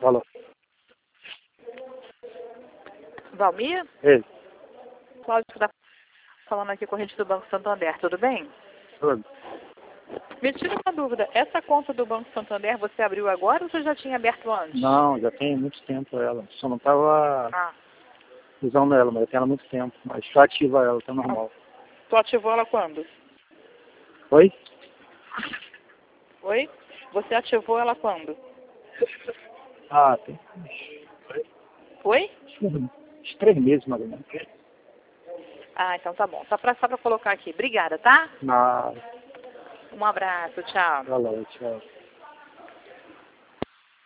Alô. Valmir? Ei. Cláudio está falando aqui, corrente do Banco Santander, tudo bem? Tudo. Me tira uma dúvida, essa conta do Banco Santander você abriu agora ou você já tinha aberto antes? Não, já tem muito tempo ela. Só não estava usando ela, mas já tem ela há muito tempo. Mas só ativa ela, tá normal. Tu ativou ela quando? Oi? Oi? Você ativou ela quando? Ah, tem Oi? uns 3 meses, mais ou menos. Ah, então tá bom. Só pra colocar aqui. Obrigada, tá? Na... Um abraço, tchau. Alô, tchau.